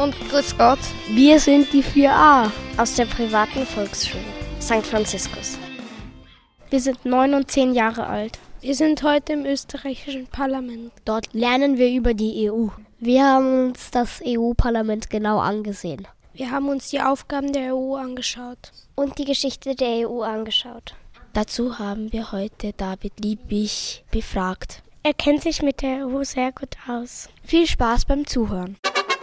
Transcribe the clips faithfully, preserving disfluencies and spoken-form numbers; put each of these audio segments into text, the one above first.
Und grüß Gott. Wir sind die vier a aus der privaten Volksschule Sankt Franziskus. Wir sind neun und zehn Jahre alt. Wir sind heute im österreichischen Parlament. Dort lernen wir über die E U. Wir haben uns das E U-Parlament genau angesehen. Wir haben uns die Aufgaben der E U angeschaut. Und die Geschichte der E U angeschaut. Dazu haben wir heute David Liebig befragt. Er kennt sich mit der E U sehr gut aus. Viel Spaß beim Zuhören.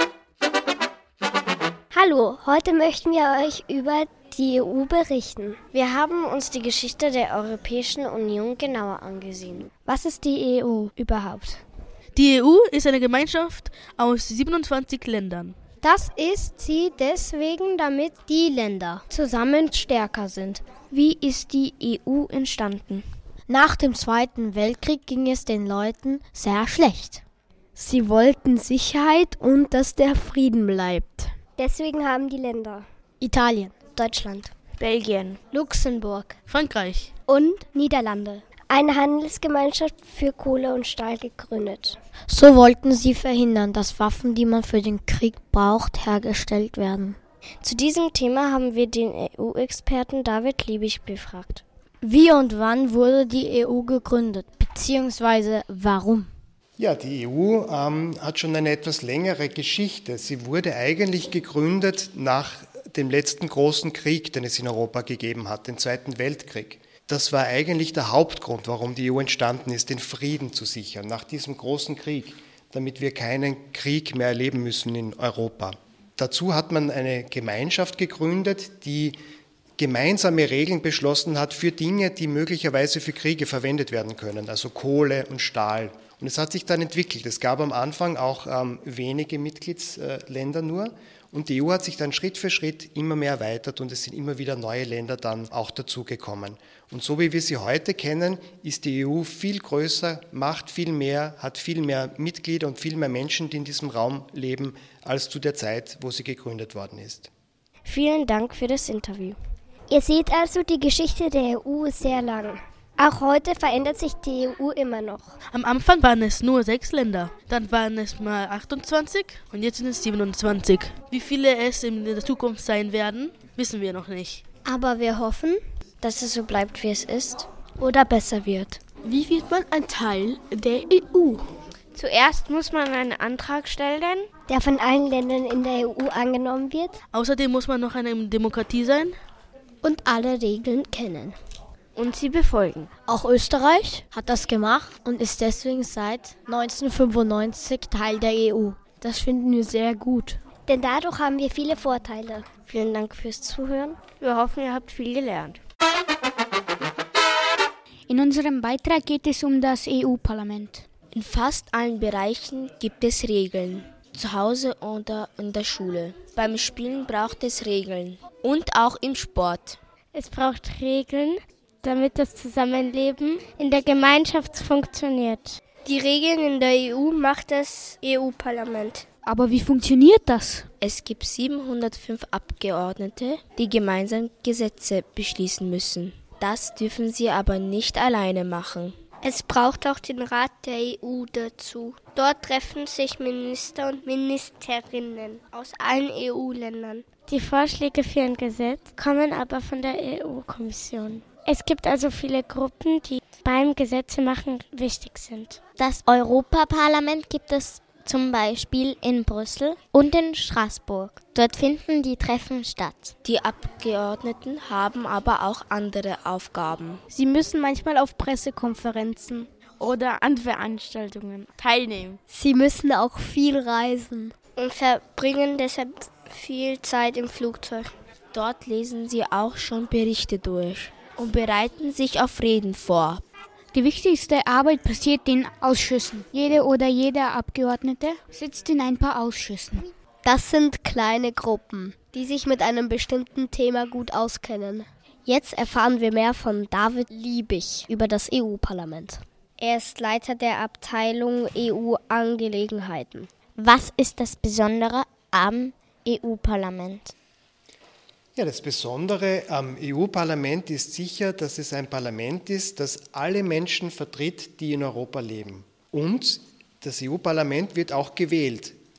Hallo, heute möchten wir euch über die E U berichten. Wir haben uns die Geschichte der Europäischen Union genauer angesehen. Was ist die E U überhaupt? Die E U ist eine Gemeinschaft aus siebenundzwanzig Ländern. Das ist sie deswegen, damit die Länder zusammen stärker sind. Wie ist die E U entstanden? Nach dem Zweiten Weltkrieg ging es den Leuten sehr schlecht. Sie wollten Sicherheit und dass der Frieden bleibt. Deswegen haben die Länder Italien, Deutschland, Belgien, Luxemburg, Frankreich und Niederlande eine Handelsgemeinschaft für Kohle und Stahl gegründet. So wollten sie verhindern, dass Waffen, die man für den Krieg braucht, hergestellt werden. Zu diesem Thema haben wir den E U-Experten David Liebig befragt. Wie und wann wurde die E U gegründet, beziehungsweise warum? Ja, die E U ähm, hat schon eine etwas längere Geschichte. Sie wurde eigentlich gegründet nach dem letzten großen Krieg, den es in Europa gegeben hat, den Zweiten Weltkrieg. Das war eigentlich der Hauptgrund, warum die E U entstanden ist, den Frieden zu sichern, nach diesem großen Krieg, damit wir keinen Krieg mehr erleben müssen in Europa. Dazu hat man eine Gemeinschaft gegründet, die gemeinsame Regeln beschlossen hat für Dinge, die möglicherweise für Kriege verwendet werden können, also Kohle und Stahl. Und es hat sich dann entwickelt. Es gab am Anfang auch ähm, wenige Mitgliedsländer nur und die E U hat sich dann Schritt für Schritt immer mehr erweitert und es sind immer wieder neue Länder dann auch dazugekommen. Und so wie wir sie heute kennen, ist die E U viel größer, macht viel mehr, hat viel mehr Mitglieder und viel mehr Menschen, die in diesem Raum leben, als zu der Zeit, wo sie gegründet worden ist. Vielen Dank für das Interview. Ihr seht also, die Geschichte der E U ist sehr lang. Auch heute verändert sich die E U immer noch. Am Anfang waren es nur sechs Länder, dann waren es mal achtundzwanzig und jetzt sind es siebenundzwanzig. Wie viele es in der Zukunft sein werden, wissen wir noch nicht. Aber wir hoffen, dass es so bleibt, wie es ist. Oder besser wird. Wie wird man ein Teil der E U? Zuerst muss man einen Antrag stellen, der von allen Ländern in der E U angenommen wird. Außerdem muss man noch eine Demokratie sein und alle Regeln kennen. Und sie befolgen. Auch Österreich hat das gemacht und ist deswegen seit neunzehnhundertfünfundneunzig Teil der E U. Das finden wir sehr gut. Denn dadurch haben wir viele Vorteile. Vielen Dank fürs Zuhören. Wir hoffen, ihr habt viel gelernt. In unserem Beitrag geht es um das E U-Parlament. In fast allen Bereichen gibt es Regeln. Zu Hause oder in der Schule. Beim Spielen braucht es Regeln. Und auch im Sport. Es braucht Regeln, damit das Zusammenleben in der Gemeinschaft funktioniert. Die Regeln in der E U macht das E U-Parlament. Aber wie funktioniert das? Es gibt siebenhundertfünf Abgeordnete, die gemeinsam Gesetze beschließen müssen. Das dürfen sie aber nicht alleine machen. Es braucht auch den Rat der E U dazu. Dort treffen sich Minister und Ministerinnen aus allen E U-Ländern. Die Vorschläge für ein Gesetz kommen aber von der E U-Kommission. Es gibt also viele Gruppen, die beim Gesetzemachen wichtig sind. Das Europaparlament gibt es zum Beispiel in Brüssel und in Straßburg. Dort finden die Treffen statt. Die Abgeordneten haben aber auch andere Aufgaben. Sie müssen manchmal auf Pressekonferenzen oder an Veranstaltungen teilnehmen. Sie müssen auch viel reisen. Und verbringen deshalb viel Zeit im Flugzeug. Dort lesen sie auch schon Berichte durch und bereiten sich auf Reden vor. Die wichtigste Arbeit passiert in Ausschüssen. Jede oder jeder Abgeordnete sitzt in ein paar Ausschüssen. Das sind kleine Gruppen, die sich mit einem bestimmten Thema gut auskennen. Jetzt erfahren wir mehr von David Liebig über das E U-Parlament. Er ist Leiter der Abteilung E U-Angelegenheiten. Was ist das Besondere am E U-Parlament? Ja, das Besondere am E U-Parlament ist sicher, dass es ein Parlament ist, das alle Menschen vertritt, die in Europa leben. Und das E U-Parlament wird auch gewählt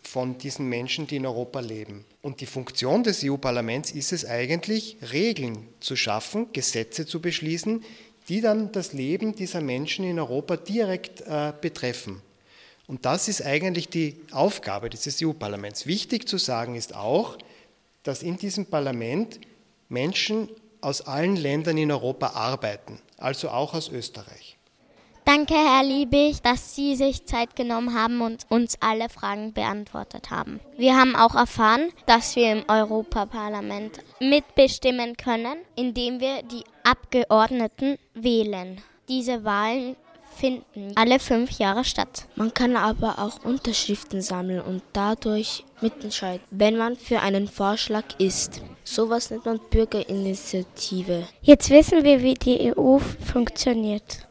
von diesen Menschen, die in Europa leben. Und die Funktion des E U-Parlaments ist es eigentlich, Regeln zu schaffen, Gesetze zu beschließen, die dann das Leben dieser Menschen in Europa direkt äh, betreffen. Und das ist eigentlich die Aufgabe dieses E U-Parlaments. Wichtig zu sagen ist auch, dass in diesem Parlament Menschen aus allen Ländern in Europa arbeiten, also auch aus Österreich. Danke, Herr Liebig, dass Sie sich Zeit genommen haben und uns alle Fragen beantwortet haben. Wir haben auch erfahren, dass wir im Europaparlament mitbestimmen können, indem wir die Abgeordneten wählen. Diese Wahlen finden alle fünf Jahre statt. Man kann aber auch Unterschriften sammeln und dadurch mitentscheiden, wenn man für einen Vorschlag ist. Sowas nennt man Bürgerinitiative. Jetzt wissen wir, wie die E U funktioniert.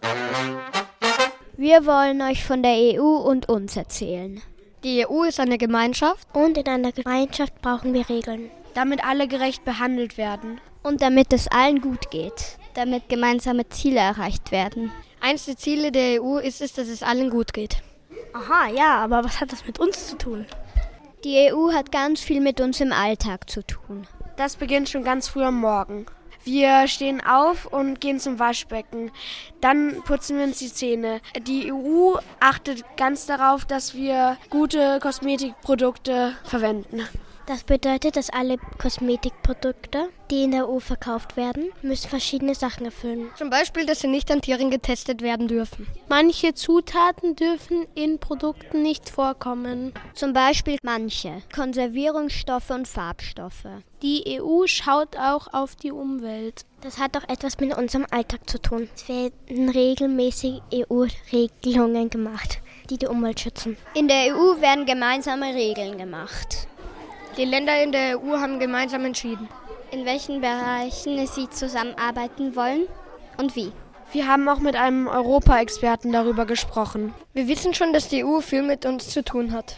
Wir wollen euch von der E U und uns erzählen. Die E U ist eine Gemeinschaft und in einer Gemeinschaft brauchen wir Regeln, damit alle gerecht behandelt werden und damit es allen gut geht, damit gemeinsame Ziele erreicht werden. Eins der Ziele der E U ist es, dass es allen gut geht. Aha, ja, aber was hat das mit uns zu tun? Die E U hat ganz viel mit uns im Alltag zu tun. Das beginnt schon ganz früh am Morgen. Wir stehen auf und gehen zum Waschbecken. Dann putzen wir uns die Zähne. Die E U achtet ganz darauf, dass wir gute Kosmetikprodukte verwenden. Das bedeutet, dass alle Kosmetikprodukte, die in der E U verkauft werden, müssen verschiedene Sachen erfüllen. Zum Beispiel, dass sie nicht an Tieren getestet werden dürfen. Manche Zutaten dürfen in Produkten nicht vorkommen. Zum Beispiel manche Konservierungsstoffe und Farbstoffe. Die E U schaut auch auf die Umwelt. Das hat doch etwas mit unserem Alltag zu tun. Es werden regelmäßig E U-Regelungen gemacht, die die Umwelt schützen. In der E U werden gemeinsame Regeln gemacht. Die Länder in der E U haben gemeinsam entschieden, in welchen Bereichen sie zusammenarbeiten wollen und wie. Wir haben auch mit einem Europa-Experten darüber gesprochen. Wir wissen schon, dass die E U viel mit uns zu tun hat.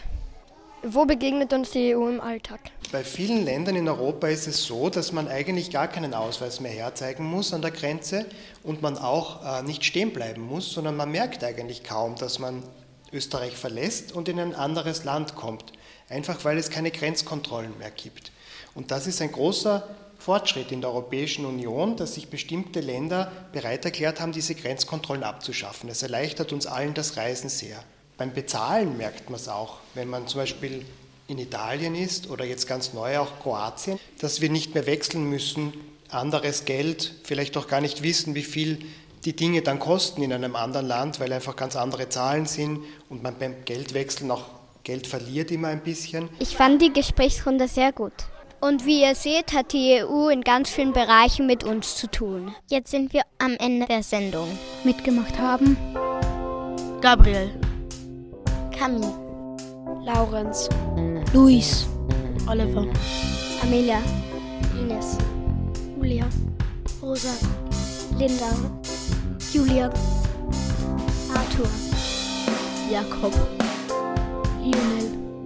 Wo begegnet uns die E U im Alltag? Bei vielen Ländern in Europa ist es so, dass man eigentlich gar keinen Ausweis mehr herzeigen muss an der Grenze und man auch äh, nicht stehen bleiben muss, sondern man merkt eigentlich kaum, dass man Österreich verlässt und in ein anderes Land kommt. Einfach weil es keine Grenzkontrollen mehr gibt. Und das ist ein großer Fortschritt in der Europäischen Union, dass sich bestimmte Länder bereit erklärt haben, diese Grenzkontrollen abzuschaffen. Es erleichtert uns allen das Reisen sehr. Beim Bezahlen merkt man es auch, wenn man zum Beispiel in Italien ist oder jetzt ganz neu auch Kroatien, dass wir nicht mehr wechseln müssen, anderes Geld, vielleicht auch gar nicht wissen, wie viel die Dinge dann kosten in einem anderen Land, weil einfach ganz andere Zahlen sind und man beim Geldwechseln auch Geld verliert immer ein bisschen. Ich fand die Gesprächsrunde sehr gut. Und wie ihr seht, hat die E U in ganz vielen Bereichen mit uns zu tun. Jetzt sind wir am Ende der Sendung. Mitgemacht haben Gabriel, Camille, Laurenz, Luis, Oliver, Amelia, Ines, Julia, Rosa, Linda, Julia, Arthur, Jakob, Lionel,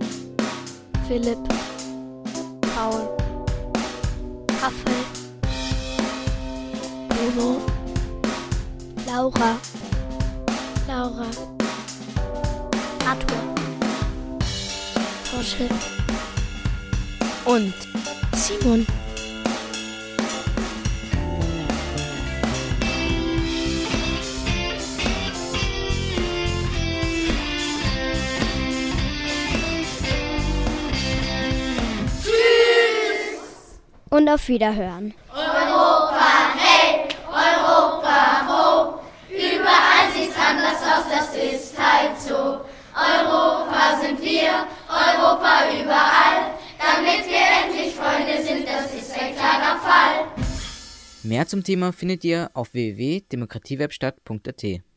Philipp, Paul, Raphael, Bruno, Laura, Laura, Arthur, Porsche und Simon. Und auf Wiederhören. Europa, hey, Europa, ho, überall sieht's anders aus, das ist halt so. Europa sind wir, Europa überall, damit wir endlich Freunde sind, das ist ein klarer Fall. Mehr zum Thema findet ihr auf w w w punkt demokratiewebstadt punkt a t.